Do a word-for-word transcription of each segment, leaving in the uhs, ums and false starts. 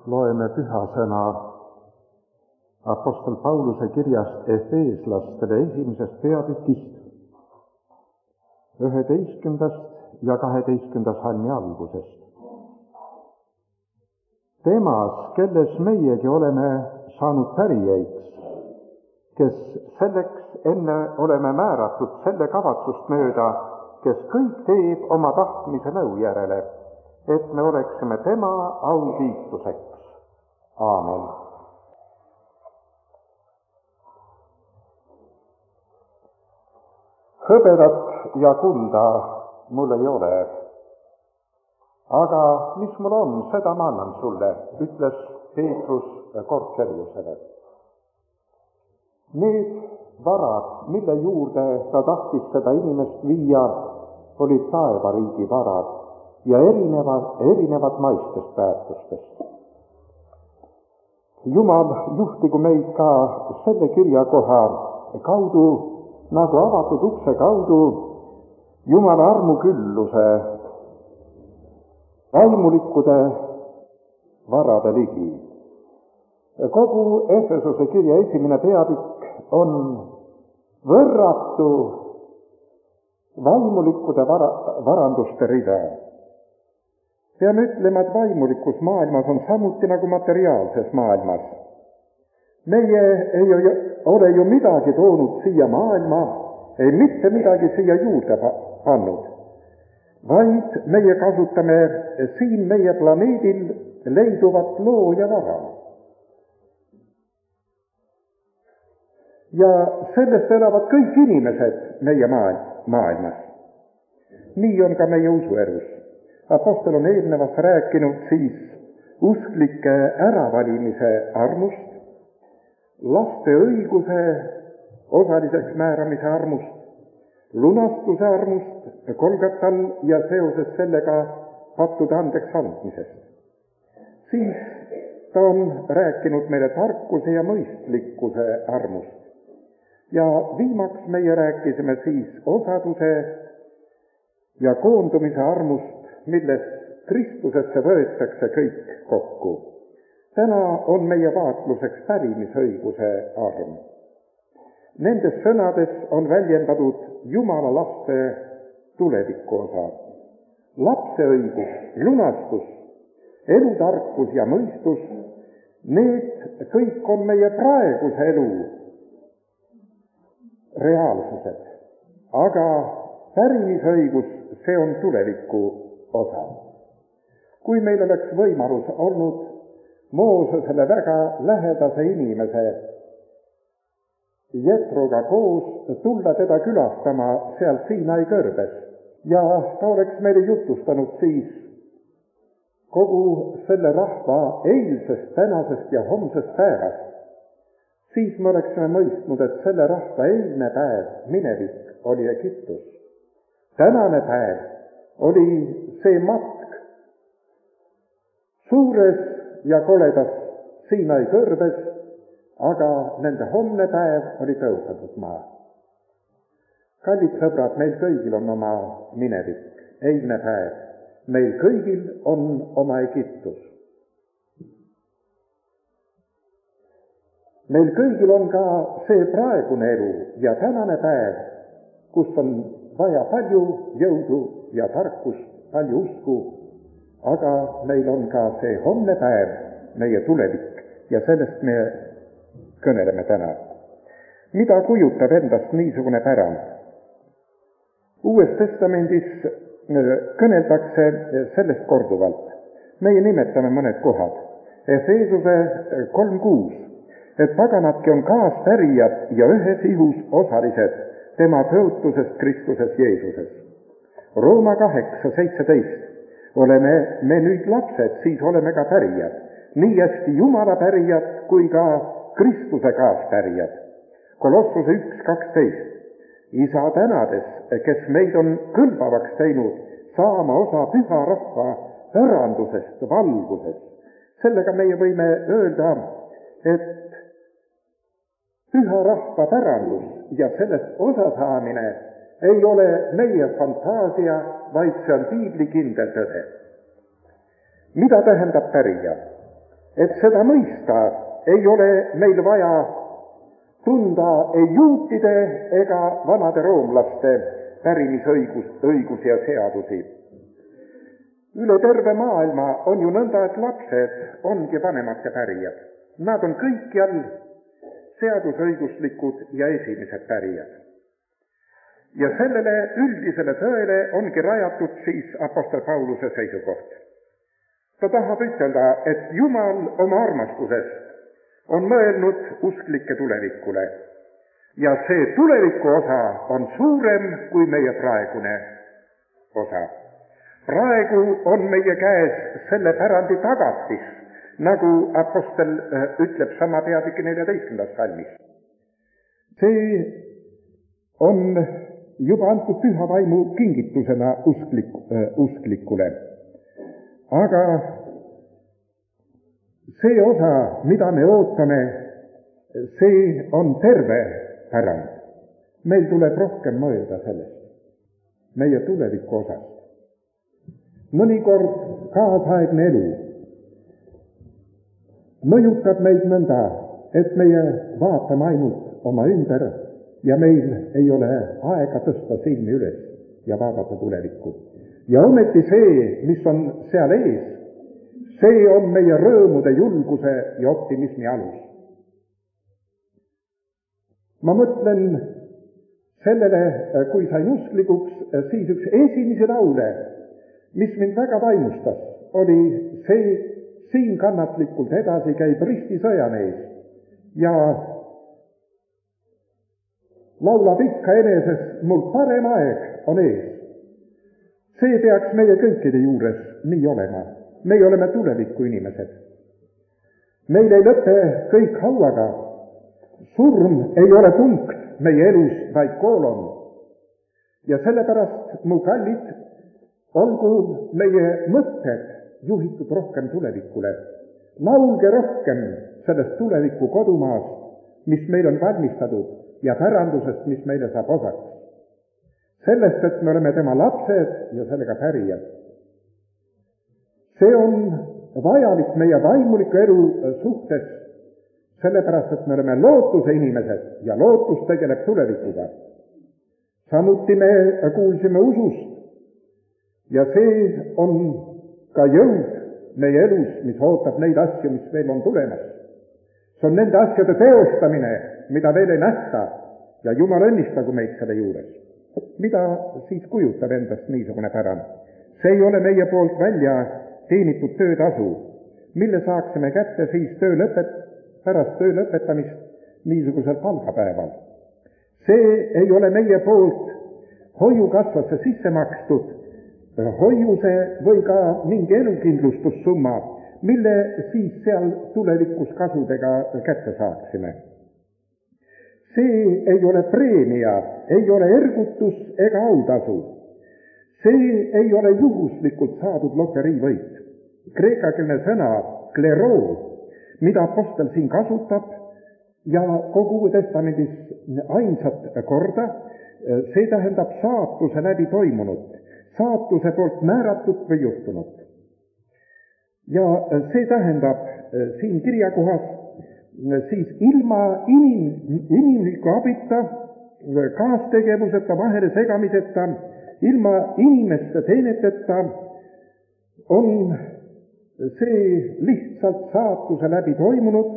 Loeme pühasõna Apostel Pauluse kirjast Efeeslastele esimesest peatükist, üheteistkümnendast ja kaheteistkümnenda salmi algusest. Temas, kelles meiegi oleme saanud pärijaiks, kes selleks enne oleme määratud selle kavatsust mööda, kes kõik teeb oma tahtmise nõu järele, et me oleksime tema au kiituseks. Aamen. Hõbedat ja kulda mul ei ole, aga mis mul on, seda ma annan sulle, ütles Peetrus Korneliusele. Need varad, mille juurde ta tahtis seda inimest viia, olid taevariigi varad ja erinevad, erinevad maistest väärtustest. Jumal juhtigu meid ka selle kirjakoha kaudu, nagu avatud ukse kaudu, Jumala armukülluse vaimulikkude varade ligi. Kogu Efesuse kirja esimene peatükk on võrratu vaimulikkude vara, varanduste rida. Peame ütlema, et vaimulikus maailmas on samuti nagu materiaalses maailmas. Meie ei ole ju midagi toonud siia maailma, ei mitte midagi siia juurde pannud, vaid meie kasutame siin meie planeedil leiduvat looja vara. Ja sellest elavad kõik inimesed meie maailmas. Nii on ka meie usuelus. Apostel on eelnevas rääkinud siis usklike äravalimise armust, laste õiguse osaliseks määramise armust, lunastuse armust Golgatal ja seoses sellega pattude andeks andmisest. Siis ta on rääkinud meile tarkuse ja mõistlikkuse armust. Ja viimaks meie rääkisime siis osaduse ja koondumise armust, milles Kristusesse võetakse kõik kokku. Täna on meie vaatluseks pärimisõiguse arm. Nendes sõnades on väljendatud Jumala laste tuleviku osa. Lapse õigus, lunastus, elutarkus ja mõistus, need kõik on meie praeguse elu reaalsused. Aga pärimisõigus, see on tuleviku osa. Kui meil oleks võimalus olnud Moosesele väga lähedase inimese Jetroga koos tulla teda külastama seal Siinai kõrbes ja ta oleks meile jutustanud siis kogu selle rahva eilsest, tänasest ja homsest päevast, siis me oleksime mõistnud, et selle rahva eilne päev, minevik oli Egiptus. Tänane päev oli see matk suures ja koledas Siinai kõrbes, aga nende homne päev oli tõusetud maa. Kallid sõbrad, meil kõigil on oma minevik, eilne päev. Meil kõigil on oma Egiptus. Meil kõigil on ka see praegune elu ja tänane päev, kus on vaja palju jõudu ja tarkust, palju usku, aga meil on ka see homne päev, meie tulevik, ja sellest me kõneleme täna. Mida kujutab endast niisugune pärand? Uues testamendis kõneldakse sellest korduvalt. Meie nimetame mõned kohad. Efeesuse kolm kuus, et paganadki on kaaspärijad ja ühes ihus osalised tema tõotusest Kristuses Jeesuses. Rooma kaheksa seitseteist, oleme me nüüd lapsed, siis oleme ka pärijad, nii hästi Jumala pärijad kui ka Kristuse kaaspärijad. Kolossuse üks kaksteist, Isa tänades, kes meid on kõlbavaks teinud saama osa püha rahva pärandusest, valgusest. Sellega meie võime öelda, et püha rahva pärandus ja sellest osa saamine ei ole meie fantaasia, vaid see on piibli kindel tõde. Mida tähendab pärija? et seda mõista, ei ole meil vaja tunda ei juutide ega vanade roomlaste pärimisõigus, õigusi ja seadusi. Üle terve maailma on ju nõnda, et lapsed ongi vanemate pärijad. Nad on kõikjal seadusõiguslikud ja esimesed pärijad. Ja sellele üldisele tõele ongi rajatud siis apostel Pauluse seisukoht. Ta tahab ütelda, et Jumal oma armastusest on mõelnud usklike tulevikule ja see tuleviku osa on suurem kui meie praegune osa. Praegu on meie käes selle pärandi tagatis, nagu apostel ütleb sama peatüki neljateistkümnendas salmis. See on juba antud püha vaimu kingitusena usklik, usklikule. Aga see osa, mida me ootame, see on terve pärand. Meil tuleb rohkem mõelda sellest, meie tuleviku osast. Mõnikord kaasaegne elu mõjutab meid nõnda, et meie vaatame ainult oma ümber ja meil ei ole aega tõsta silmi üles ja vaadata tulevikku. Ja ometi see, mis on seal ees, see on meie rõõmude, julguse ja optimismi alus. Ma mõtlen sellele, kui sain usklikuks, siis üks esimesi laule, mis mind väga vaimustas, oli see, siin kannatlikult edasi käib ristisõjamees ja laulab ikka eneses, mul parem aeg on ees. See peaks meie kõikide juures nii olema. Meie oleme tuleviku inimesed. Meil ei lõpe kõik hauaga. Surm ei ole punkt meie elus, vaid koolon. Ja sellepärast, mu kallid, olgu meie mõtted juhitud rohkem tulevikule. Laulge rohkem sellest tuleviku kodumaast, mis meil on valmistatud ja pärandusest, mis meile saab osaks. Sellest, et me oleme tema lapsed ja sellega pärijad. See on vajalik meie vaimuliku elu suhtes, sellepärast, et me oleme lootuse inimesed ja lootus tegeleb tulevikuga. Samuti me kuulsime usust ja see on ka jõud meie elus, mis ootab neid asju, mis veel on tulemas. See on nende asjade teostamine, mida veel ei nähta ja Jumal õnnistagu meid selle juures. Mida siis kujutab endast niisugune pärand? See ei ole meie poolt välja teenitud töötasu, mille saaksime kätte siis töö lõpet, pärast töö lõpetamist niisugusel palgapäeval. See ei ole meie poolt hoiukassasse sisse makstud hoiuse või ka mingi elukindlustussumma, mille siis seal tulevikus kasudega kätte saaksime. See ei ole preemia, ei ole ergutus ega autasu. See ei ole juhuslikult saadud loteriivõit. Kreekakeelne sõna kleroo, mida apostel siin kasutab ja kogu Uue Testamendis ainsat korda, see tähendab saatuse läbi toimunut, saatuse poolt määratud või juhtunud. Ja see tähendab siin kirjakohas siis ilma inim, inimliku abita, kaastegevuseta, vahele segamiseta, ilma inimeste teeneteta on see lihtsalt saatuse läbi toimunud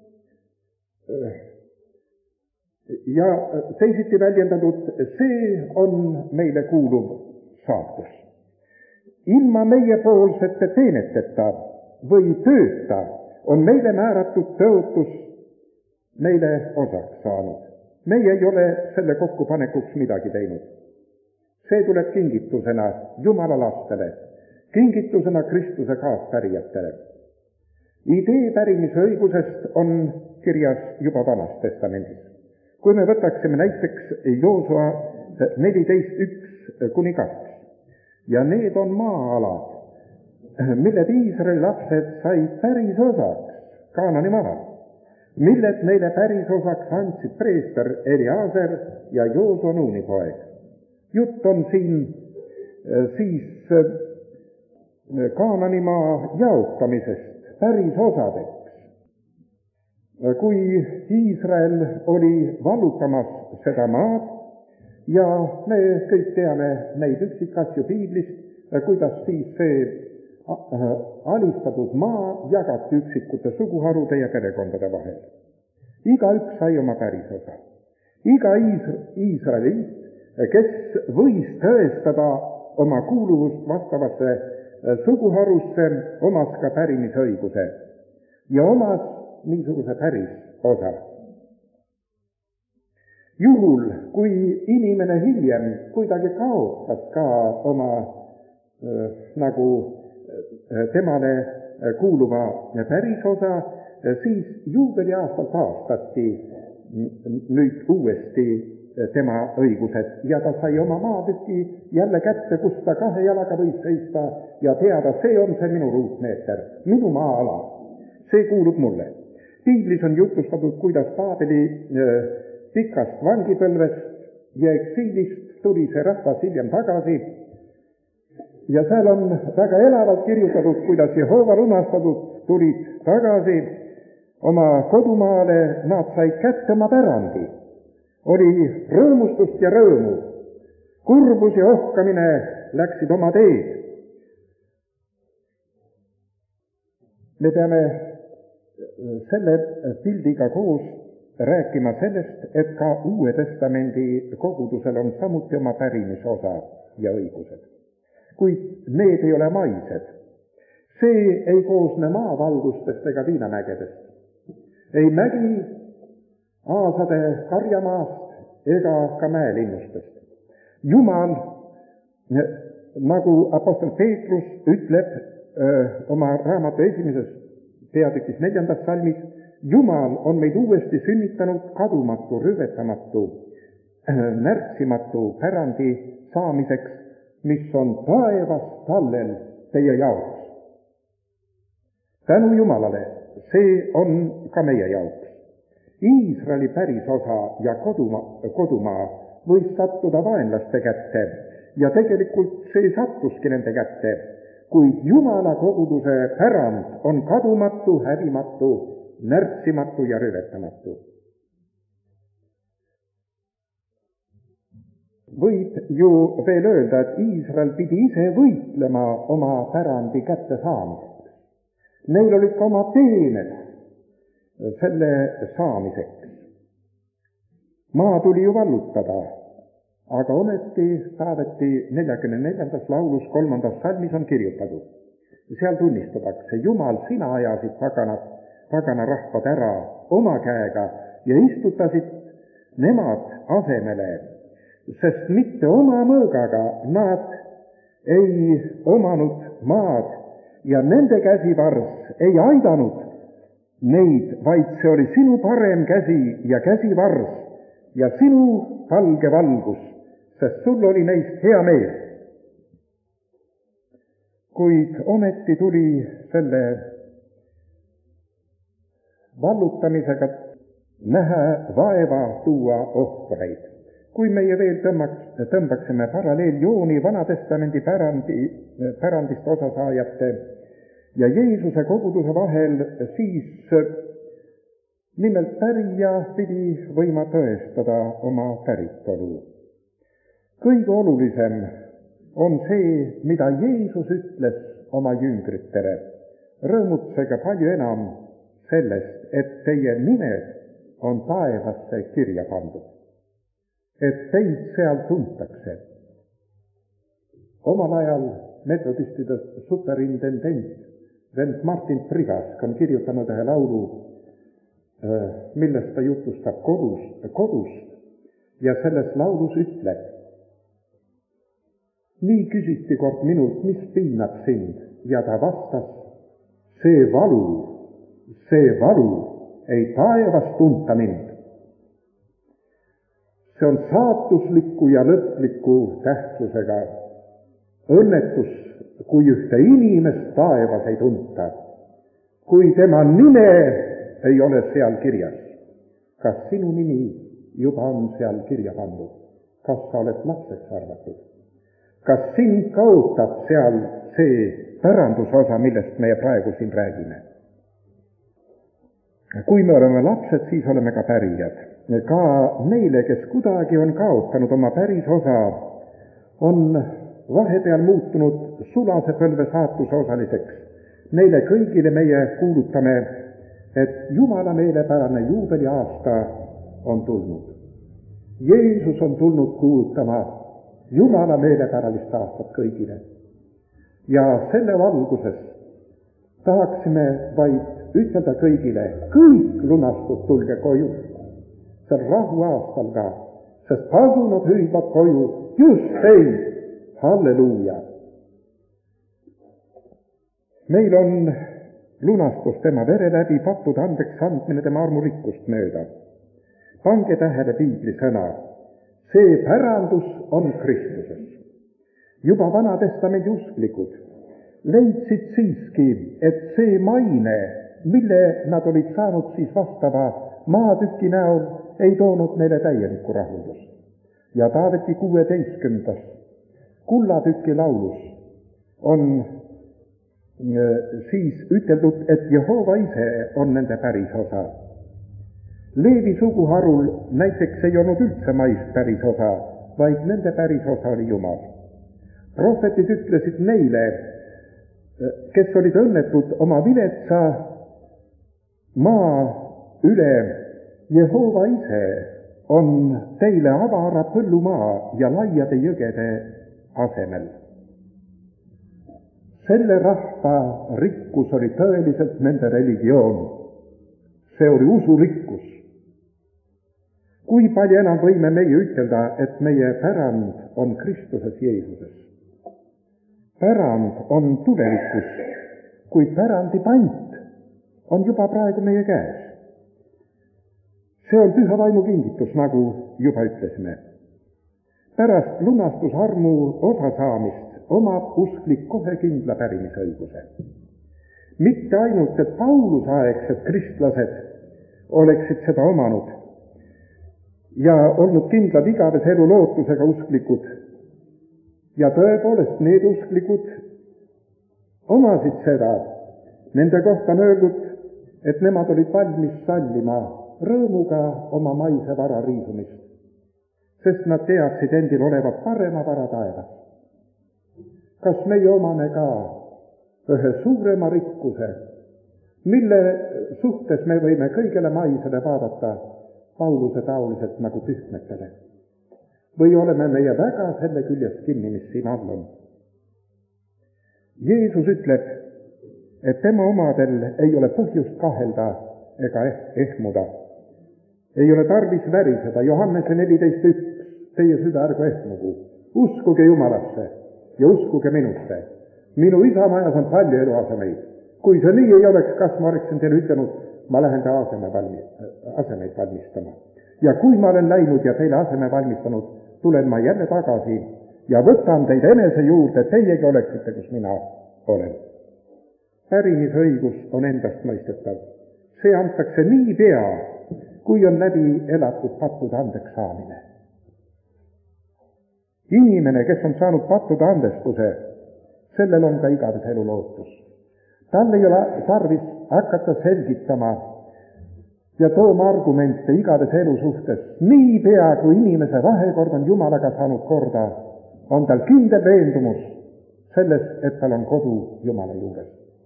ja teisiti väljendatud, see on meile kuuluv saatus. Ilma meiepoolsete teeneteta või tööta on meile määratud tõotus meile osaks saanud. Meie ei ole selle kokkupanekuks midagi teinud. See tuleb kingitusena Jumala lastele, kingitusena Kristuse kaaspärijatele. Idee pärimisõigusest on kirjas juba Vanas Testamendis. Kui me võtaksime näiteks Joosua neliteist üks kuni kaks, ja need on maa-alad, milled Iisraeli lapsed said päris osaks Kaanani maal, milled neile päris osaks andsid preester Eliaaser ja Joosua Nuuni poeg. Jutt on siin siis Kaanani maa jaotamisest pärisosadeks. Kui Iisrael oli vallutamas seda maad ja me kõik teame neid üksikasju piiblist, kuidas siis see alistatud maa jagati üksikute suguharude ja perekondade vahel. Igaüks sai oma pärisosa. Iga Iisraeliit, kes võis tõestada oma kuuluvust vastavasse suguharusse, omas ka pärimisõiguse ja omas niisuguse pärisosa. Juhul, kui inimene hiljem kuidagi kaotas ka oma äh, nagu äh, temale kuuluva pärisosa, siis juubeliaastal taastati nüüd uuesti tema õigused ja ta sai oma maatüki jälle kätte, kus ta kahe jalaga võis seista ja teada, see on see minu ruutmeeter, minu maa-ala, see kuulub mulle. Piiblis on jutustatud, kuidas Paabeli pikast vangipõlvest ja eksiilist tuli see rahvas hiljem tagasi ja seal on väga elavalt kirjutatud, kuidas Jehova lunastatud tulid tagasi oma kodumaale, nad said kätte oma pärandi. Oli rõõmustust ja rõõmu, kurbus ja ohkamine läksid oma teed. Me peame selle pildiga koos rääkima sellest, et ka Uue Testamendi kogudusel on samuti oma pärimisosa ja õigused. Kuid need ei ole maised. See ei koosne maavaldustest ega viinamägedest. Ei mägi, aasade karjamaast ega ka mäelinnustest. Jumal, nagu apostel Peetrus ütleb öö, oma raamatu esimeses peatükis neljandas salmis, Jumal on meid uuesti sünnitanud kadumatu, rüvetamatu, närtsimatu pärandi saamiseks, mis on taevas tallel teie jaoks. Tänu Jumalale, see on ka meie jaoks. Iisraeli pärisosa ja kodumaa, kodumaa võis sattuda vaenlaste kätte ja tegelikult see sattuski nende kätte, kuid Jumala koguduse pärand on kadumatu, hävimatu, närtsimatu ja rüvetamatu. Võib ju veel öelda, et Iisrael pidi ise võitlema oma pärandi kätte saamiseks. Neil olid ka oma teened selle saamiseks. Maa tuli ju vallutada, aga ometi Taaveti neljakümne neljandas laulus kolmandas salmis on kirjutatud. Seal tunnistatakse, Jumal, sina ajasid paganad, pagana rahvad ära oma käega ja istutasid nemad asemele, sest mitte oma mõõgaga nad ei omanud maad ja nende käsivars ei aidanud neid, vaid see oli sinu parem käsi ja käsivars ja sinu valge valgus, sest sul oli neist hea meel. Kuid ometi tuli selle vallutamisega näha vaeva, tuua ohvreid. Kui meie veel tõmbaks, tõmbaksime paralleeljooni Vanatestamendi pärandi, pärandist osasaajate ja Jeesuse koguduse vahel, siis nimelt pärija pidi võima tõestada oma päritolu. Kõige olulisem on see, mida Jeesus ütles oma jüngritele. Rõõmutsege palju enam sellest, et teie nimed on taevasse kirja pandud, et teid seal tuntakse. Omal ajal metodistide superintendent vend Martin Prigask on kirjutanud ühe laulu, millest ta jutustab kodus, kodust ja selles laulus ütleb: nii küsiti kord minult, mis piinab sind, ja ta vastas: see valu, see valu ei taevas tunta mind. See on saatusliku ja lõpliku tähtsusega õnnetus, kui ühte inimest taevas ei tunta, kui tema nime ei ole seal kirjas. Kas sinu nimi juba on seal kirja pandud? Kas sa oled lapseks arvatud? Kas sind kaotab seal see pärandusosa, millest me praegu siin räägime? kui me oleme lapsed, siis oleme ka pärijad. Ka neile, kes kuidagi on kaotanud oma pärisosa, on vahepeal muutunud sulase põlve saatuse osaliseks. Neile kõigile meie kuulutame, et Jumala meelepärane juubeliaasta on tulnud. Jeesus on tulnud kuulutama Jumala meelepäralist aastat kõigile. Ja selle valguses tahaksime vaid ütelda kõigile, kõik lunastud, tulge koju. See on rahuaastal ka, sest pasunud hüüdvad koju, just teid, halleluuja. Meil on lunastus tema vere läbi, pattude andeks andmine tema armurikkust mööda. Pange tähele piibli sõna, see pärandus on Kristuses. Juba Vana-testamendi usklikud leidsid siiski, et see maine, mille nad olid saanud siis vastava maatüki näol, ei toonud neile täielikku rahuldust. Ja Taaveti kuueteistkümnendas kullatüki laulus on siis üteldud, et Jehova ise on nende pärisosa. Leevi suguharul näiteks ei olnud üldse maist pärisosa, vaid nende pärisosa oli Jumal. Prohvetid ütlesid neile, kes olid õnnetud oma viletsa maa üle, Jehova ise on teile avara põllumaa ja laiade jõgede asemel. Selle rahva rikkus oli tõeliselt nende religioon. See oli usurikkus. Kui palju enam võime meie ütelda, et meie pärand on Kristuses Jeesuses? Pärand on tulevikus, kuid pärandi pant on juba praegu meie käes. See on püha vaimu kingitus, nagu juba ütlesime. Pärast lunastusarmu osasaamist omab usklik kohe kindla pärimisõiguse. Mitte ainult, et Paulusaegsed kristlased oleksid seda omanud ja olnud kindlad igavese elu lootusega usklikud, ja tõepoolest need usklikud omasid seda. Nende kohta on öeldud, et nemad olid valmis sallima rõõmuga oma maise vara riisumist, sest nad teadsid endil olevat parema vara taevas. Kas meie omame ka ühe suurema rikkuse, mille suhtes me võime kõigele maisele vaadata Pauluse taoliselt nagu pühmetele? Või oleme meie väga selle küljest kinni, mis siin all on? Jeesus ütleb, et tema omadel ei ole põhjust kahelda ega ehmuda. Ei ole tarvis väriseda. Johannese neliteist üks, teie süda ärgu ehmugu. Uskuge Jumalasse ja uskuge minusse. Minu isa majas on palju eluasemeid. Kui see nii ei oleks, kas ma oleksin teile ütelnud, ma lähen te aseme valmi, asemeid valmistama. Ja kui ma olen läinud ja teile aseme valmistanud, tulen ma jälle tagasi ja võtan teid enese juurde, teiegi oleksite, kus mina olen. Pärimisõigus on endast mõistetav. See antakse nii pea, kui on läbi elatud pattude andeks saamine. Inimene, kes on saanud pattude andestuse, sellel on ka igavese elu lootus. Tal ei ole tarvis hakata selgitama ja tooma argumente igavese elu suhtes. Nii pea, kui inimese vahekord on Jumalaga saanud korda, on tal kindel veendumus selles, et tal on kodu Jumala juures.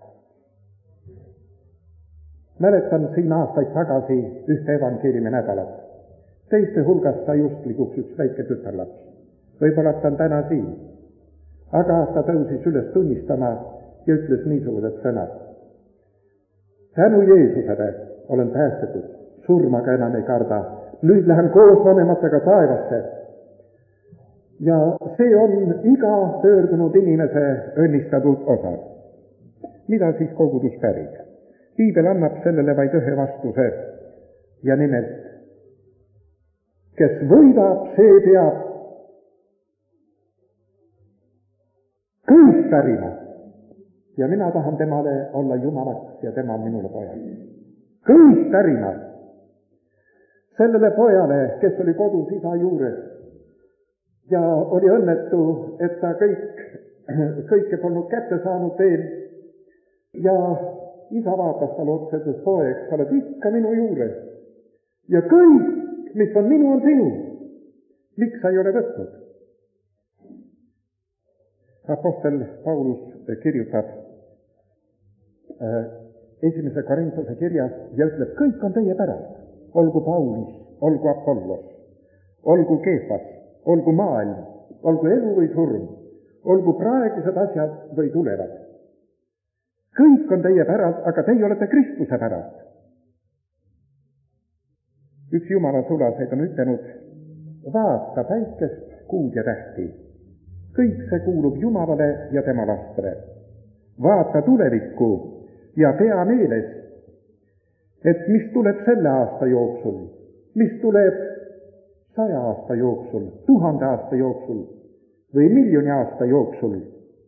Mäletan siin aastaid tagasi ühte evangeeliumi nädalat. Teiste hulgas sai usklikuks üks väike tütarlaps. Võib-olla ta on täna siin. Aga ta tõusis üles tunnistama ja ütles niisugused sõnad. Tänu Jeesusele olen päästetud, surmaga enam ei karda. Nüüd lähen koos vanematega taevasse. Ja see on iga pöördunud inimese õnnistatud osa. Mida siis kogudus pärib? Piibel annab sellele vaid ühe vastuse ja nimelt, kes võidab, see peab kõik pärima. Ja mina tahan temale olla Jumalaks ja tema minule pojaks. Kõik pärima. Sellele pojale, kes oli kodus isa juures ja oli õnnetu, et ta kõik, kõike polnud kätte saanud veel ja isa vaatas talle otsa, ütles, poeg, sa oled ikka minu juures ja kõik, mis on minu, on sinu. Miks sa ei ole võtnud? Apostel Paulus kirjutab äh, esimese Korintuse kirjas ja ütleb, kõik on teie pärast. Olgu Paulus, olgu Apollos, olgu Keefas, olgu maailm, olgu elu või surm, olgu praegused asjad või tulevad. Kõik on teie pärast, aga teie olete Kristuse pärast. Üks Jumala sulaseid on ütelnud, vaata päikest, kuud ja tähti. Kõik see kuulub Jumalale ja tema lastele. Vaata tulevikku ja pea meeles, et mis tuleb selle aasta jooksul, mis tuleb saja aasta jooksul, tuhande aasta jooksul või miljoni aasta jooksul.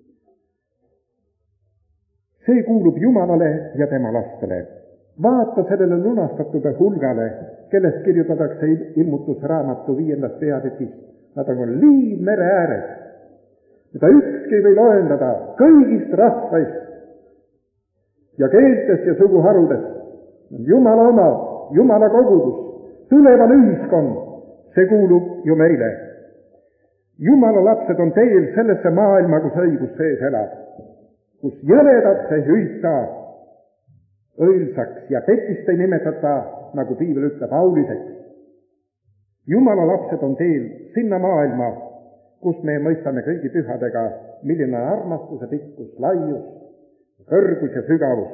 See kuulub Jumalale ja tema lastele. Vaata sellele lunastatute hulgale, kellest kirjutatakse ilmutusraamatu viiendas peatükis. Nad on liiv mere ääres, mida ükski või loendada kõigist rahvaist ja keeltest ja suguharudest. Jumala oma, Jumala kogudus, tulevane ühiskond, see kuulub ju meile. Jumala lapsed on teel sellesse maailma, kus õigus sees elab, kus jõledad see hüüta õilsaks ja petist ei nimetata, nagu piibel ütleb, auliseks. Jumala lapsed on teel sinna maailma, kus me mõistame kõigi pühadega, milline on armastuse pikkus, laius, kõrgus ja sügavus.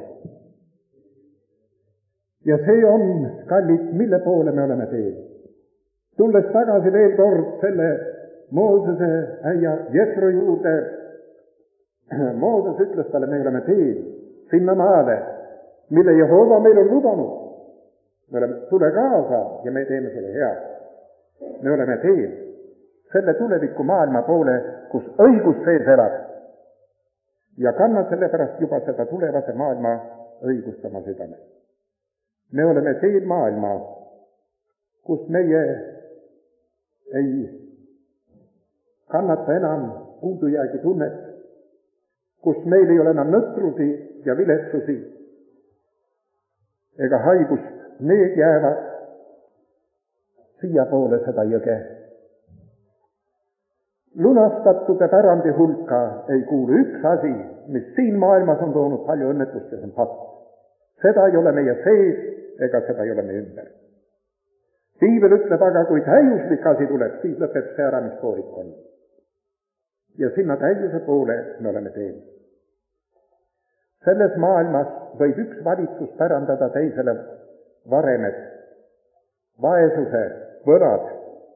Ja see on, kallid, mille poole me oleme teel. Tulles tagasi veel kord selle Moosese äia Jethro juurde, Mooses ütles talle, me oleme teel sinna maale, mille Jehova meil on lubanud. Me oleme, tule kaasa ja me teeme selle hea. Me oleme teel selle tuleviku maailma poole, kus õigus sees elab. Ja kanna selle pärast juba seda tulevase maailma õigustama südame. Me oleme teel maailma, kus meie ei kannata enam puudujäägi tunnet, kus meil ei ole enam nõtrusi ja viletsusi ega haigust. Need jäävad siia poole seda jõge. Lunastatute pärandi hulka ei kuulu üks asi, mis siin maailmas on toonud palju õnnetust ja see on fakt. Seda ei ole meie sees ega seda ei ole meie ümber. Piibel ütleb aga, kui täiuslik asi tuleb, siis lõpeb see ära, mis poolik on. Ja sinna täiuse poole me oleme teel. Selles maailmas võib üks valitsus pärandada teisele varemed, vaesuse, võlad.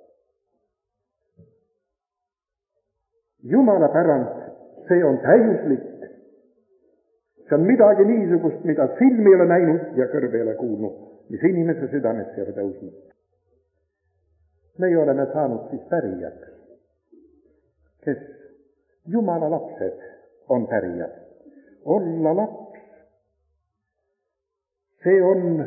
Jumala pärand, see on täiuslik. See on midagi niisugust, mida silmi ei ole näinud ja kõrv ei ole kuulnud, mis inimese südamesse ei ole tõusnud. Meie oleme saanud siis pärijaks, kes Jumala lapsed on pärijad. Olla laps, see on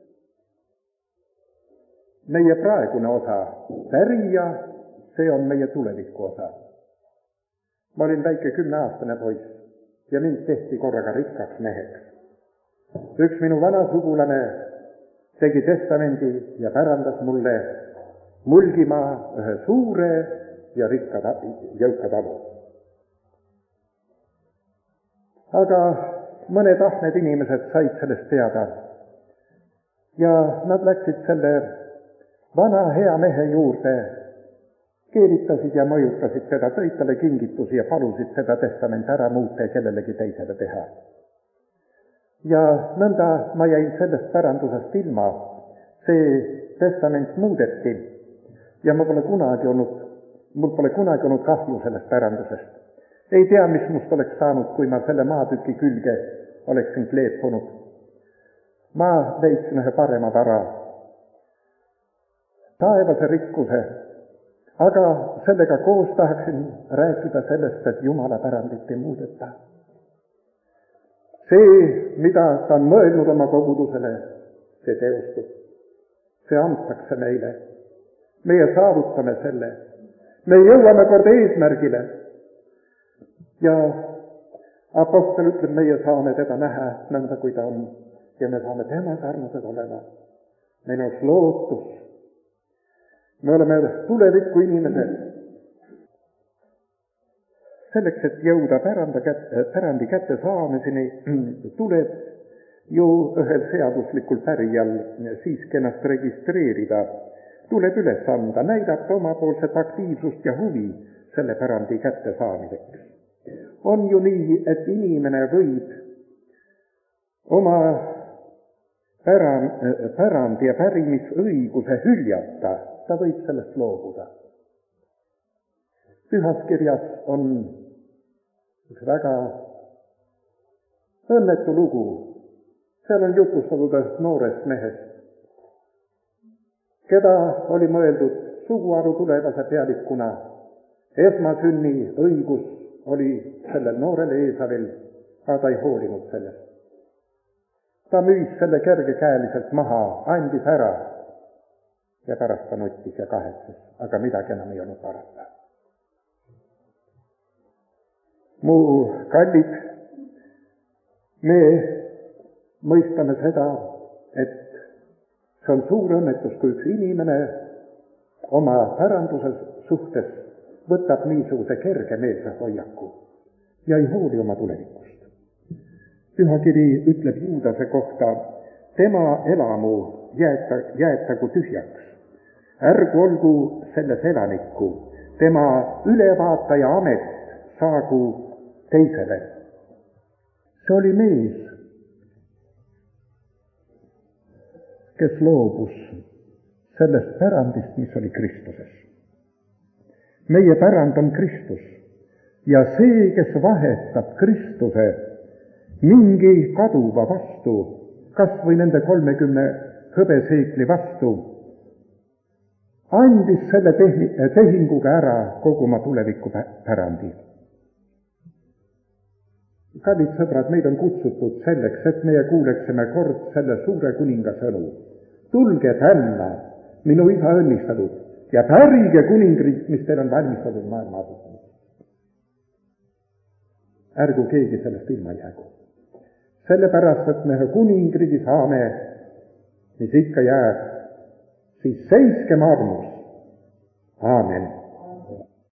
meie praegune osa. Pärija, see on meie tuleviku osa. Ma olin väike kümneaastane poiss ja mind tehti korraga rikkaks meheks. Üks minu vana sugulane tegi testamendi ja pärandas mulle Mulgimaa ühe suure ja rikka jõuka talu. Aga mõned ahned inimesed said sellest teada ja nad läksid selle vana hea mehe juurde, keelitasid ja mõjutasid teda, tõid talle kingitusi ja palusid seda testament ära muuta ja kellelegi teisele teha. Ja nõnda ma jäin sellest pärandusest ilma, see testament muudeti ja ma pole kunagi olnud, mul pole kunagi olnud kahju sellest pärandusest. Ei tea, mis must oleks saanud, kui ma selle maatüki külge oleksin kleepunud. Ma leidsin ühe parema vara, taevase rikkuse, aga sellega koos tahaksin rääkida sellest, et Jumala pärandit ei muudeta. See, mida ta on mõelnud oma kogudusele, see teostub. See antakse meile. Meie saavutame selle. Me jõuame kord eesmärgile. Ja Apostel ütleb, meie saame teda näha nõnda, kui ta on, ja me saame tema sarnased olema. Meil on lootus. Me oleme tuleviku inimesed. Selleks, et jõuda päranda kätte, pärandi kätte saamiseni, tuleb ju ühel seaduslikul pärijal siiski ennast registreerida. Tuleb üles anda, näidata omapoolset aktiivsust ja huvi selle pärandi kätte saamiseks. On ju nii, et inimene võib oma pärand, pärandi ja pärimisõiguse hüljata, ta võib sellest loobuda. Pühas kirjas on üks väga õnnetu lugu. Seal on jutustatud ühest noorest mehest, keda oli mõeldud suguharu tulevase pealikuna. Esmasünni õigus oli sellel noorel Eesavil, aga ta ei hoolinud sellest. Ta müüs selle kergekäeliselt maha, andis ära ja pärast ta nuttis ja kahetses, aga midagi enam ei olnud parata. Mu kallid, me mõistame seda, et see on suur õnnetus, kui üks inimene oma päranduse suhtes võtab niisuguse kergemeelse hoiaku ja ei hooli oma tulevikust. Pühakiri ütleb Juudase kohta, tema elamu jäeta, jäetagu tühjaks. Ärgu olgu selles elanikku, tema ülevaataja amet saagu teisele. See oli mees, kes loobus sellest pärandist, mis oli Kristuses. Meie pärand on Kristus ja see, kes vahetab Kristuse mingi kaduva vastu, kas või nende kolmekümne hõbeseekli vastu, andis selle tehinguga ära kogu oma tuleviku pärandi. Kallid sõbrad, meid on kutsutud selleks, et meie kuuleksime kord selle suure kuninga sõnu. Tulge tänna, minu isa õnnistatud, ja pärige kuningriik, mis teil on valmistatud maailma asutanud. Ärgu keegi sellest ilma jäägu. Sellepärast, et me kuningriigi saame, mis ikka jääb, siis seiskeme armus. Aamen.